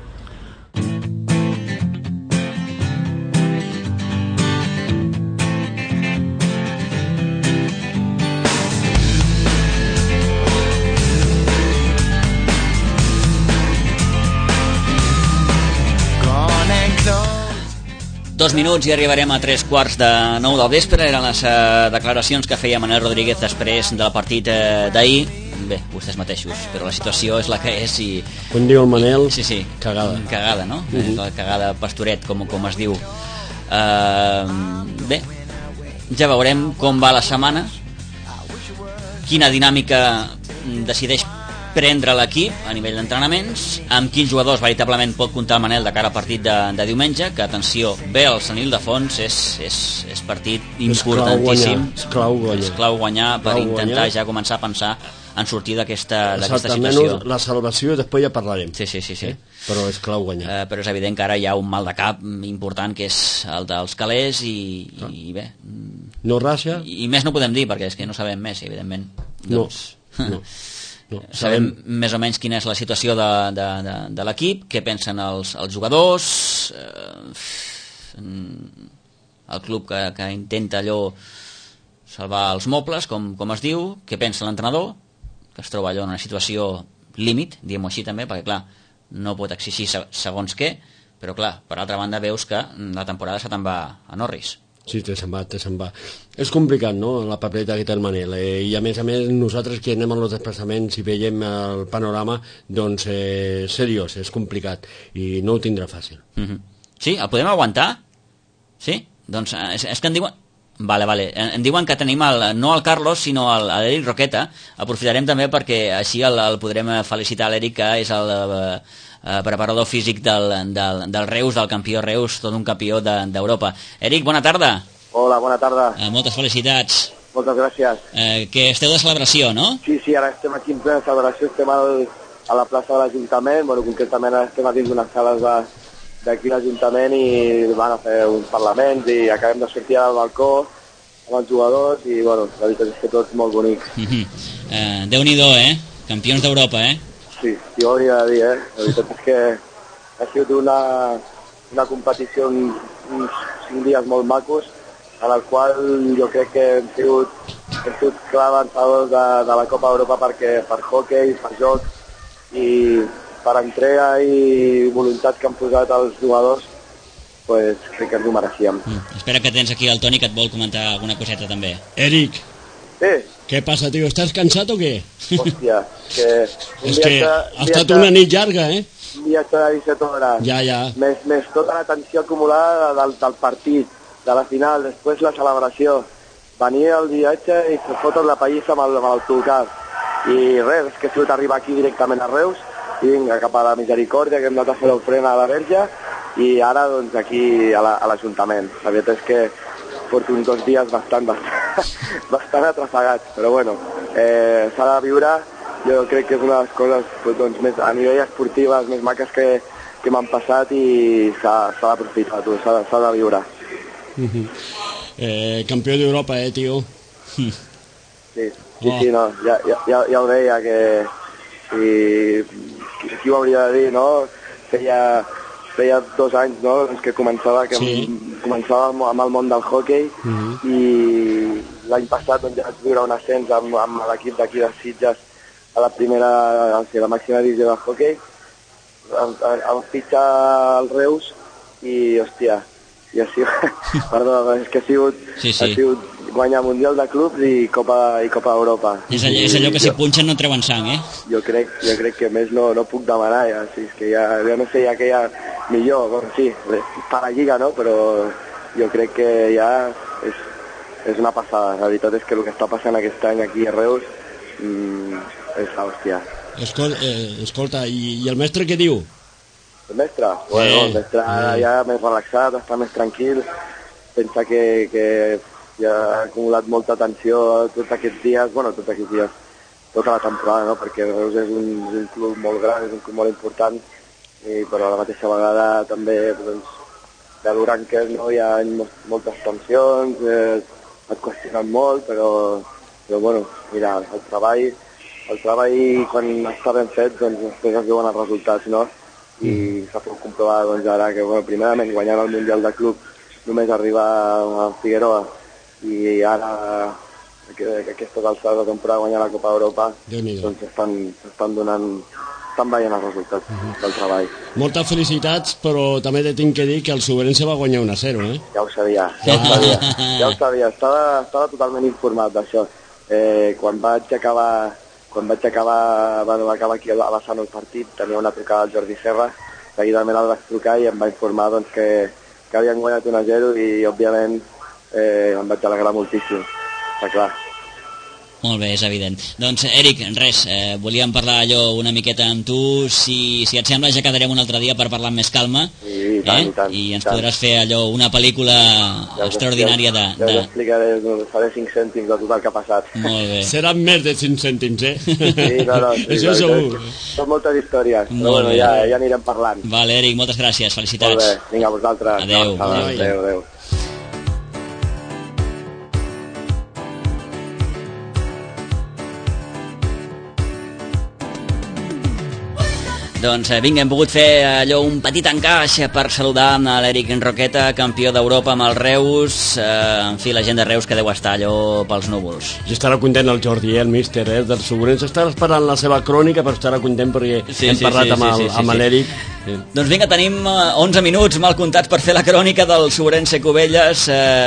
Dos minuts i arribarem a tres quarts de nou del vespre. Eren les uh, declaracions que feia Manel Rodríguez després del partit uh, d'ahir. Bé, vostès mateixos, però la situació és la que és i...
Com diu el Manel,
i, sí, sí,
cagada.
Cagada, no? Uh -huh. La cagada Pastoret, com, com es diu. Uh, bé, ja veurem com va la setmana, quina dinàmica decideix prendre l'equip a nivell d'entrenaments, amb quins jugadors veritablement pot comptar el Manel de cara al partit de, de diumenge, que atenció, ve el Sant Ildefons, és, és, és partit importantíssim,
és clau guanyar,
és clau guanyar per
clau
intentar
guanyar.
ja començar a pensar en sortir d'aquesta situació.
La salvació després ja parlarem.
Sí, sí, sí, sí.
Eh? Però és clau guanyar.
Eh, però és evident que ara hi ha un mal de cap important, que és el dels calés, i, ah. i bé...
No raça?
I, I més no podem dir, perquè és que no sabem més, evidentment. Doncs,
no, no. No,
sabem més o menys quina és la situació de, de, de, de l'equip, què pensen els, els jugadors, eh, el club que, que intenta allò salvar els mobles, com, com es diu, què pensa l'entrenador, que es troba allò en una situació límit, diguem-ho així també, perquè clar, no pot exigir segons què, però clar, per altra banda veus que la temporada se te'n va a Norris.
Sí, te se'n va, te se'n va. És complicat, no?, la papeleta que té el Manel. Eh, I a més a més, nosaltres que anem als desplaçaments i veiem el panorama, doncs, eh, seriós, és complicat. I no ho tindrà fàcil.
Mm-hmm. Sí? El podem aguantar? Sí? Doncs és, és que en diuen... Vale, vale. En, en diuen que tenim el, no el Carlos, sinó l'Eric Roqueta. Aprofitarem també perquè així el, el podrem felicitar l'Eric, que és el... Eh, Uh, preparador físic del, del, del Reus, del campió Reus, tot un campió d'Europa. De, Eric, bona tarda.
Hola, bona tarda.
Uh, moltes felicitats.
Moltes gràcies.
Uh, que esteu de celebració, no?
Sí, sí, ara estem aquí en plena celebració, estem al, a la plaça de l'Ajuntament, bueno, concretament ara estem a dins d'unes sales d'aquí l'Ajuntament i van a fer uns parlaments i acabem de sortir al balcó amb els jugadors i, bueno, la veritat és que tot molt bonic.
Uh -huh. uh, Déu-n'hi-do, eh? Campions d'Europa, eh?
Sí, sí, ho hauria de dir, eh? La veritat és que ha sigut una, una competició uns, uns cinc dies molt macos, en el qual jo crec que hem sigut, hem sigut clar avançadors de, de la Copa Europa perquè per hoquei, per joc i per entrega i voluntat que han posat els jugadors, pues, crec que ens ho mereixíem.
Mm. Espera que tens aquí el Toni que et vol comentar alguna coseta també.
Eric.
Sí.
¿Qué pasa, tío? ¿Estás cansado o qué?
Hòstia, que...
És que ha estat una nit llarga, eh?
Un viatge de disset hores.
Ja, ja.
Més, més tota la tensió acumulada del, del partit, de la final, després la celebració. Venir al viatge i se foten la pallissa amb el, amb el autocar. I res, és que he sigut arribar aquí directament a Reus i vinga, cap a la Misericòrdia, que hem anat a fer l'ofrena a la Verge, i ara, doncs, aquí a l'Ajuntament. La, la veritat és que porto uns dos dies bastant, bastant, bastant atrafegats, però bueno, eh, s'ha de viure, jo crec que és una de les coses doncs, més, a nivell esportives més maques que, que m'han passat i s'ha d'aprofitar, s'ha de viure.
Uh-huh. eh, campió d'Europa, eh, tio?
Sí, sí, oh. sí, no, ja, ja, ja ho deia, que si, qui ho hauria de dir, no? Feia... feia dos anys, no?, doncs que començava, que sí. començava amb el món del hoquei uh-huh. i l'any passat doncs, ja vaig viure un ascens amb, amb l'equip d'aquí de Sitges a la primera, a la màxima divisió de hoquei. Em, em fitxa el Reus i, hòstia, i ha sigut, perdó, és que ha sigut, sí, sí. ha sigut guanyar Mundial de Clubs i Copa, i Copa Europa.
És allò, és allò que si punxen no treuen sang, eh?
Jo crec, jo crec que més no, no puc demanar, ja, sí, és que ja, ja no sé, ja que ja millor, bueno, sí, per la Lliga, no?, però jo crec que ja és, és una passada. La veritat és que el que està passant aquest any aquí a Reus mmm, és hòstia.
Escolta, eh, escolta i, i el mestre què diu?
El mestre? Bueno, eh, el mestre eh. ja més relaxat, està més tranquil, pensa que, que ja ha acumulat molta tensió tots aquests dies, bueno, tots aquests dies, tota la temporada, no?, perquè Reus és un, és un club molt gran, és un club molt important, i, però a la mateixa vegada també, doncs, de durant que no, hi ha moltes tensions, eh, et qüestionen molt, però, però bueno, mira, el treball, el treball quan està ben fet, doncs després es veuen els resultats, no? I s'ha pogut comprovar, doncs, ara que, bueno, primerament guanyant el Mundial de Club només arribar a Figueroa i ara que, que aquestes alçades de temporada guanyar la Copa d'Europa, doncs s'estan donant, estan veient els resultats uh-huh. del treball.
Moltes felicitats, però també te tinc que dir que el Sobrense va guanyar un a zero, eh?
Ja ho sabia, ja ho sabia, ja ho sabia, estava, estava totalment informat d'això. Eh, quan vaig acabar, quan vaig acabar, bueno, va acabar aquí a vessant el partit, tenia una trucada al Jordi Serra, seguidament el vaig trucar i em va informar doncs, que, que havien guanyat un a zero i, òbviament, eh, em vaig alegrar moltíssim, està clar.
Molt bé, és evident. Doncs, Eric, res, eh, volíem parlar allò una miqueta amb tu, si, si et sembla ja quedarem un altre dia per parlar amb més calma,
sí, i tant,
eh?
i tant,
i ens
tant.
podràs fer allò, una pel·lícula ja extraordinària de...
Ja, ja us explicaré, faré cinc cèntims de tot el que ha passat.
Molt bé.
Seran més de cinc cèntims, eh?
Sí, no, no, sí,
això segur.
Són moltes històries,
Molt
però bueno,
bé.
ja, ja anirem parlant.
Vale, Eric, moltes gràcies, felicitats.
Molt bé, vinga, vosaltres.
Adéu.
Adéu,
Adéu.
adéu, adéu.
Doncs eh, vinga, hem pogut fer allò un petit encaix per saludar a l'Eric Roqueta, campió d'Europa amb el Reus. Eh, en fi, la gent de Reus que deu estar allò pels núvols.
I estarà content el Jordi, eh, el míster, eh, del Segurense. Estarà esperant la seva crònica, però estarà content perquè
Sí,
hem
sí,
parlat
sí,
amb el-
sí, sí,
amb
sí.
l'Eric. Sí.
Doncs vinga, tenim eh, onze minuts mal comptats per fer la crònica del Segurense Cubelles.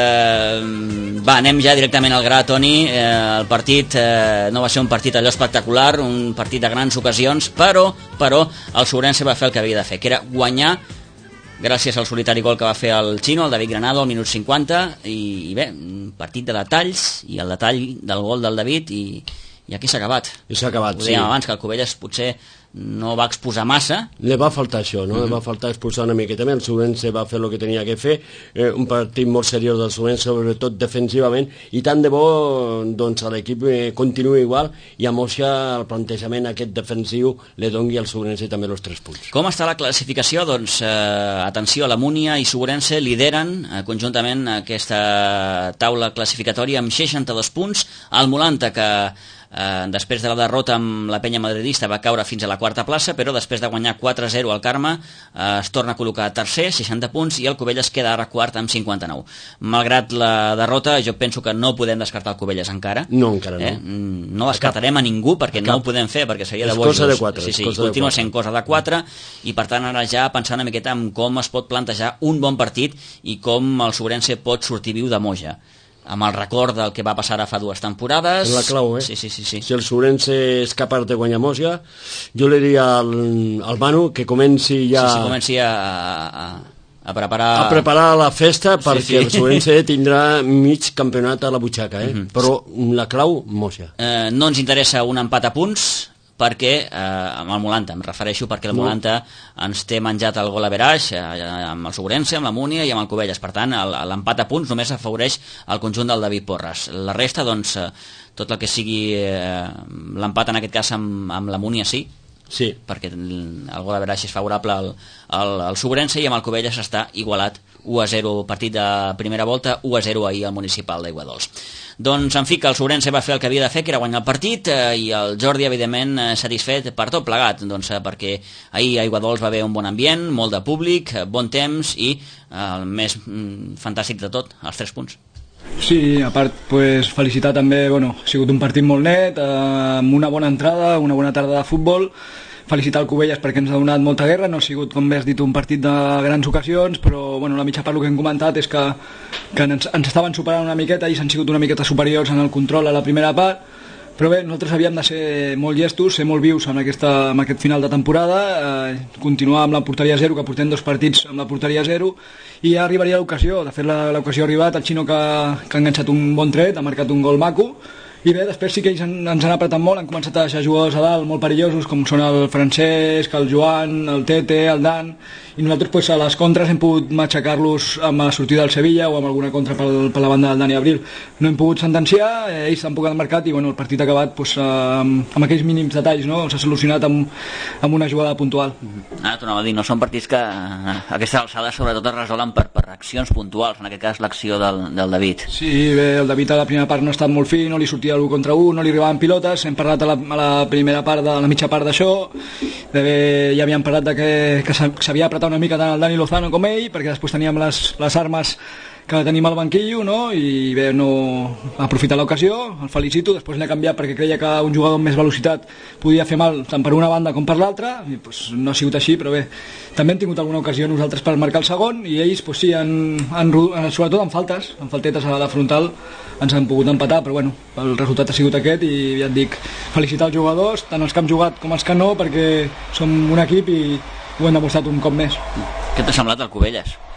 Eh, va, anem ja directament al gra, Toni. Eh, el partit eh, no va ser un partit allò espectacular, un partit de grans ocasions, però, però el Segurense va fer el que havia de fer, que era guanyar gràcies al solitari gol que va fer el Xino, el David Granado, al minut cinquanta, i, i bé, un partit de detalls, i el detall del gol del David, i, i aquí s'ha acabat.
I s'ha acabat,
Ho
sí.
dèiem abans, que el Cubelles potser no va exposar massa.
Le va faltar això, no? Mm -hmm. Le va faltar expulsar una miqueta més. El Segurense va fer el que tenia que fer, eh, un partit molt seriós del Segurense, sobretot defensivament, i tant de bo doncs, l'equip eh, continua igual i a Moixà el plantejament aquest defensiu le dongui al Segurense també els tres punts.
Com està la classificació? Doncs eh, atenció, la Múnia i Segurense lideren eh, conjuntament aquesta taula classificatòria amb seixanta-dos punts. El Molanta, que Eh, després de la derrota amb la penya madridista va caure fins a la quarta plaça, però després de guanyar quatre a zero al Carme eh, es torna a col·locar tercer, seixanta punts, i el Cubelles queda ara quart amb cinquanta-nou. Malgrat la derrota, jo penso que no podem descartar el Cubelles encara.
No, encara no.
Eh? No descartarem a ningú perquè no ho podem fer, perquè seria de
És
bojos.
cosa de quatre,
Sí,
és
sí,
cosa de
continua
quatre.
sent cosa de quatre, i per tant ara ja pensar una miqueta en com es pot plantejar un bon partit i com el Segurense pot sortir viu de Moja, amb el record del que va passar ara fa dues temporades.
És la clau, eh?
Sí, sí, sí, sí.
Si el Segurense és capaç de guanyar Moixà, jo li diria al, al Manu que comenci ja...
Sí, sí, comenci a, a, a preparar...
a preparar la festa perquè
sí.
el Segurense tindrà mig campionat a la butxaca, eh?
Mhm.
Però la clau, Moixà.
Eh, no ens interessa un empat a punts, perquè, eh, amb el Molanta em refereixo, perquè el
No.
Molanta ens té menjat el gol a veraix, eh, amb el Segurense, amb la Múnia i amb el Cubelles. Per tant, el- l'empat a punts només afavoreix el conjunt del David Porres. La resta, doncs, eh, tot el que sigui eh, l'empat en aquest cas amb, amb la Múnia sí,
Sí.
perquè el el gol a veraix és favorable al, al, al Segurense, i amb el Cubelles està igualat u a zero, partit de primera volta, u a zero ahir al municipal d'Aiguadols. Doncs, en fi, que el Segurense va fer el que havia de fer, que era guanyar el partit, eh, i el Jordi, evidentment, eh, satisfet per tot plegat, doncs, eh, perquè ahir a Aiguadols va haver un bon ambient, molt de públic, eh, bon temps, i eh, el més mm, fantàstic de tot, els tres punts.
Sí, a part, pues, felicitar també, bueno, ha sigut un partit molt net, eh, amb una bona entrada, una bona tarda de futbol. Felicitar el Cubelles perquè ens ha donat molta guerra, no ha sigut, com bé has dit, un partit de grans ocasions, però bueno, la mitja part el que hem comentat és que, que ens, ens estaven superant una miqueta i s'han sigut una miqueta superiors en el control a la primera part, però bé, nosaltres havíem de ser molt llestos, ser molt vius en, aquesta, en aquest final de temporada, eh, continuar amb la porteria zero, que portem dos partits amb la porteria zero, i ja arribaria l'ocasió. De fet, la- l'ocasió ha arribat, el Xino que, que ha enganxat un bon tret, ha marcat un gol maco, i bé, després sí que ells han, ens han apretat molt, han començat a deixar jugadors a dalt molt perillosos, com són el Francesc, el Joan, el Tete, el Dan, i nosaltres pues, a les contres hem pogut matxacar-los amb la sortida del Sevilla o amb alguna contra pel, per la banda del Dani Abril. No hem pogut sentenciar, eh, ells tampoc han marcat, i bueno, el partit ha acabat pues, eh, amb, amb aquells mínims detalls, no? S'ha solucionat amb, amb una jugada puntual.
Ara tornava a dir, no són partits que eh, a aquesta alçada sobretot es resolen per, per accions puntuals, en aquest cas l'acció del, del David.
Sí, bé, el David a la primera part no ha estat molt fi, no li sortia l'u contra u, no li arribaven pilotes, hem parlat a la, a la primera part, de a la mitja part d'això, de bé, ja havíem parlat de que, que s'ha- s'havia apretat una mica tant el Dani Lozano com ell, perquè després teníem les, les armes que tenim al banquillo, no? I bé, no ha aprofitat l'ocasió, el felicito, després l'he canviat perquè creia que un jugador amb més velocitat podia fer mal tant per una banda com per l'altra, i pues, no ha sigut així, però bé, també hem tingut alguna ocasió nosaltres per marcar el segon, i ells pues, sí, han, han, ro- sobretot en faltes, en faltetes a la frontal, ens han pogut empatar, però bueno, el resultat ha sigut aquest, i ja et dic, felicitar els jugadors, tant els que han jugat com els que no, perquè som un equip i ho hem demostrat un cop més.
Què t'ha semblat el Cubelles?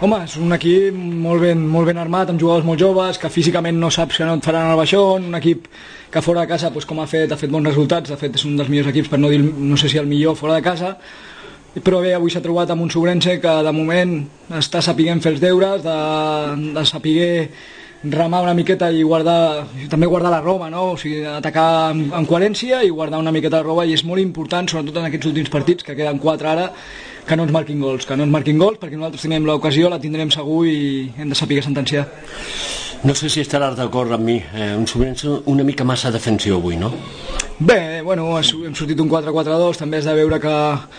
Home, és un equip molt ben, molt ben armat, amb jugadors molt joves, que físicament no saps que no et faran el baixón, un equip que fora de casa, doncs, com ha fet, ha fet bons resultats, de fet és un dels millors equips, per no dir, no sé si el millor fora de casa, però bé, avui s'ha trobat amb un Sobrense que de moment està sapiguent fer els deures, de, de saber remar una miqueta i guardar, també guardar la roba, no? O sigui, atacar amb, amb coherència i guardar una miqueta la roba, i és molt important, sobretot en aquests últims partits, que queden quatre ara, que no ens marquin gols, que no ens marquin gols, perquè nosaltres tenim l'ocasió, la tindrem segur i hem de saber sentenciar.
No sé si estaràs d'acord amb mi, eh, un Sobrense una mica massa defensiu avui, no?
Bé, bueno, hem sortit un quatre quatre dos, també has de veure que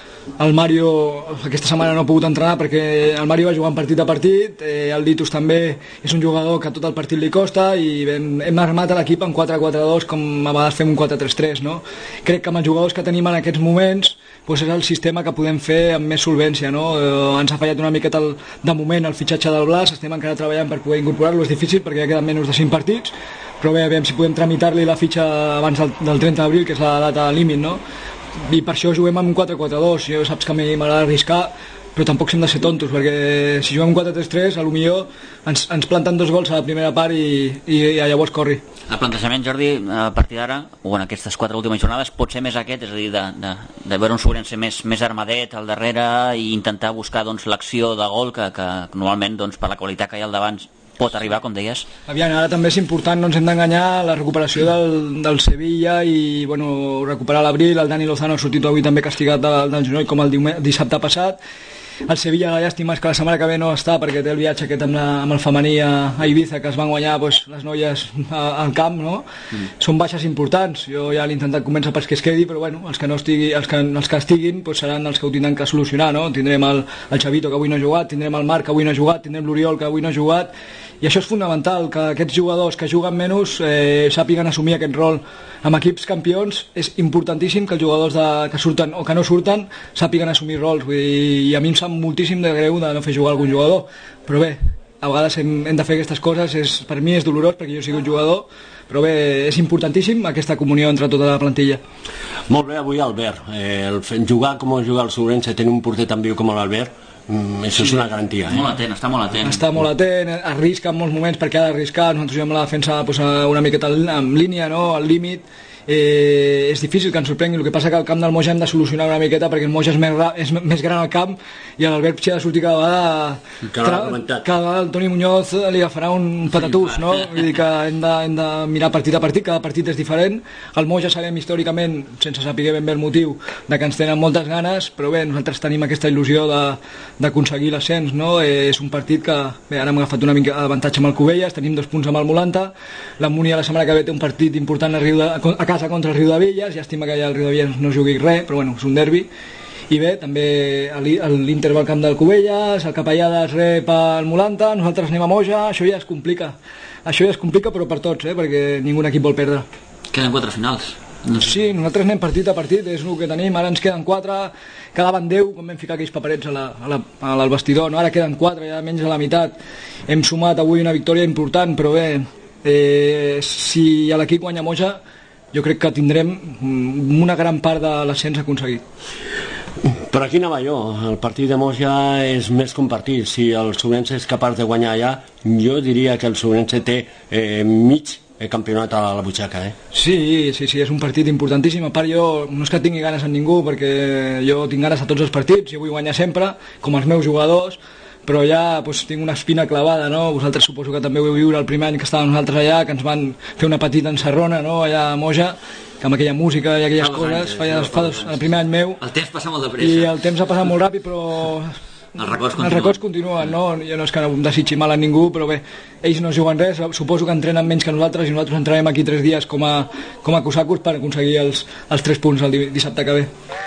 el Mario aquesta setmana no ha pogut entrenar perquè el Mario va jugant partit a partit, eh, el Ditus també és un jugador que tot el partit li costa, i hem, hem armat l'equip en quatre quatre dos com a vegades fem un quatre tres tres, no? Crec que amb els jugadors que tenim en aquests moments doncs és el sistema que podem fer amb més solvència, no? Eh, ens ha fallat una miqueta el, de moment el fitxatge del Blas, estem encara treballant per poder incorporar-lo, és difícil perquè ja queden menys de cinc partits, però bé, veiem si podem tramitar-li la fitxa abans del, del trenta d'abril, que és la data límit, no? I per això juguem amb un quatre quatre dos, jo saps que a mi m'agrada arriscar, però tampoc hem de ser tontos, perquè si juguem un quatre tres tres, a lo millor ens, ens planten dos gols a la primera part i, i, i llavors corri.
El plantejament, Jordi, a partir d'ara, o en aquestes quatre últimes jornades, pot ser més aquest, és a dir, de, de, de veure un Sobrense més, més armadet al darrere i intentar buscar doncs, l'acció de gol que, que normalment doncs, per la qualitat que hi ha al davant pot arribar, com deies.
Aviam, ara també és important, no ens hem d'enganyar, la recuperació del, del Sevilla i bueno, recuperar l'Abril, el Dani Lozano ha sortit avui també castigat del, del genoll com el dissabte passat. El Sevilla, la llàstima és que la setmana que ve no està perquè té el viatge aquest amb, la, amb el femení a, a Ibiza, que es van guanyar pues, les noies a, al camp, no? Mm. Són baixes importants, jo ja l'he intentat convèncer perquè es quedi, però bueno, els que no estigui, els que, els que estiguin pues, seran els que ho tindran que solucionar, no? Tindrem el, el Xavito, que avui no ha jugat, tindrem el Marc, que avui no ha jugat, tindrem l'Oriol, que avui no ha jugat, i això és fonamental, que aquests jugadors que juguen menys eh, sàpiguen assumir aquest rol. Amb equips campions és importantíssim que els jugadors de, que surten o que no surten sàpiguen assumir rols. Vull dir, i a mi em sap moltíssim de greu de no fer jugar algun jugador, però bé, a vegades hem, hem de fer aquestes coses, és, per mi és dolorós perquè jo he sigut jugador, però bé, és importantíssim aquesta comunió entre tota la plantilla.
Molt bé, avui Albert, eh, el, jugar com jugar el Sobrense, tenir un porter tan viu com l'Albert, Mm, això sí, és una garantia, eh?
Molt atent, està molt atent.
Està molt atent, arrisca en molts moments perquè ha d'arriscar, nosaltres juguem la defensa pues, una miqueta en línia, no? Al límit, eh, és difícil que ens sorprengui, el que passa que al camp del Moja hem de solucionar una miqueta perquè el Moja és més, és més gran al camp i l'Albert si ha de sortir cada vegada cada, cada vegada el Toni Muñoz li agafarà un patatús, no? Vull dir que hem de, hem de mirar partit a partit, cada partit és diferent. El Moja sabem històricament, sense saber ben bé el motiu, de que ens tenen moltes ganes, però bé, nosaltres tenim aquesta il·lusió d'aconseguir l'ascens, no? Eh, és un partit que, bé, ara hem agafat una mica d'avantatge amb el Cubelles, tenim dos punts amb el Molanta, la Múnia la setmana que ve té un partit important a, Riu de, a casa contra el Riu de Villas, llàstima que ja el Riu de Villas no jugui res, però bueno, és un derbi. I bé, també l'Inter va al camp del Cubelles, el Capellades rep al Molanta, nosaltres anem a Moja, això ja es complica. Això ja es complica, però per tots, eh, perquè ningú equip vol perdre.
Queden quatre finals.
No sé. Sí, nosaltres anem partit a partit, és el que tenim, ara ens queden quatre, quedaven deu, com vam ficar aquells paperets a la, a la, al vestidor, no? Ara queden quatre, ja menys de la meitat. Hem sumat avui una victòria important, però bé, eh, si l'equip guanya Moja, jo crec que tindrem una gran part de l'ascens aconseguit.
Per aquí anava jo, el partit de Moja és més que un partit. Si el Sobrense és capaç de guanyar allà, jo diria que el Sobrense té eh, mig campionat a la butxaca, eh?
Sí, sí, sí, és un partit importantíssim. A part jo no és que tingui ganes en ningú, perquè jo tinc ganes a tots els partits, jo vull guanyar sempre, com els meus jugadors, però ja pues, tinc una espina clavada, no? Vosaltres suposo que també heu viure el primer any que estàvem nosaltres allà, que ens van fer una petita encerrona, no? Allà a Moja, que amb aquella música i aquelles coses, fa, ja, fa dos, el primer any meu.
El temps passa molt de pressa.
I el temps ha passat molt ràpid, però
els records continuen.
Els records continuen, no? Jo no és que no desitgi mal a ningú, però bé, ells no juguen res, suposo que entrenen menys que nosaltres i nosaltres entrenem aquí tres dies com a, com a cosacos per aconseguir els, els tres punts el dissabte que ve.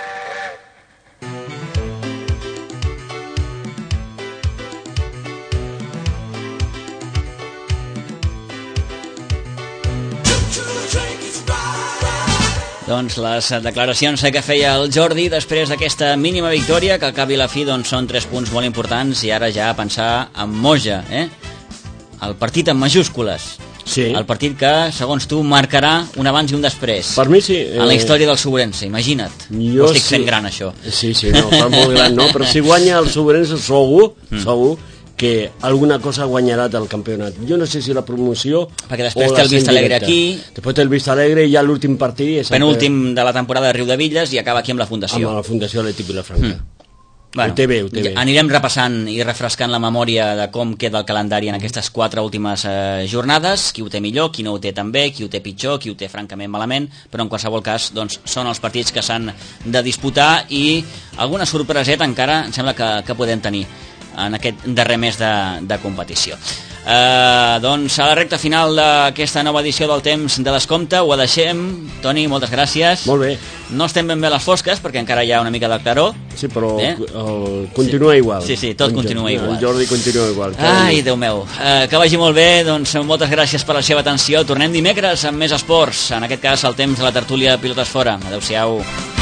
Doncs les declaracions que feia el Jordi després d'aquesta mínima victòria, que al cap i la fi doncs, són tres punts molt importants, i ara ja a pensar en Moja, eh? El partit en majúscules.
Sí.
El partit que, segons tu, marcarà un abans i un després.
Per mi sí. Eh...
En la història del Sobrense, imagina't. Jo estic fent sí. gran, això.
Sí, sí, no, fa molt gran, no? Però si guanya el Sobrense segur, mm. segur, que alguna cosa guanyarà del campionat. Jo no sé si la promoció
perquè després té el Vista Alegre aquí,
després té el Vista Alegre i ja l'últim partit és
penúltim de la temporada de Riudevilles i acaba aquí amb la Fundació
amb la Fundació Atlètic Vilafranca.
mm. Bueno,
ho té bé, ho té bé.
Anirem repassant i refrescant la memòria de com queda el calendari en aquestes quatre últimes eh, jornades, qui ho té millor, qui no ho té tan bé, qui ho té pitjor, qui ho té francament malament, però en qualsevol cas doncs, són els partits que s'han de disputar i alguna sorpreseta encara em sembla que, que podem tenir en aquest darrer mes de, de competició. Uh, doncs a la recta final d'aquesta nova edició del Temps de Descompte ho deixem. Toni, moltes gràcies.
Molt bé.
No estem ben bé a les fosques perquè encara hi ha una mica de claror.
Sí, però eh? el, continua
sí.
igual.
Sí, sí, tot el continua
Jordi,
igual.
El Jordi continua igual.
Ai, Déu meu. Uh, que vagi molt bé, doncs moltes gràcies per la seva atenció. Tornem dimecres amb més esports, en aquest cas el temps de la tertúlia Pilotes Fora. Adéu-siau.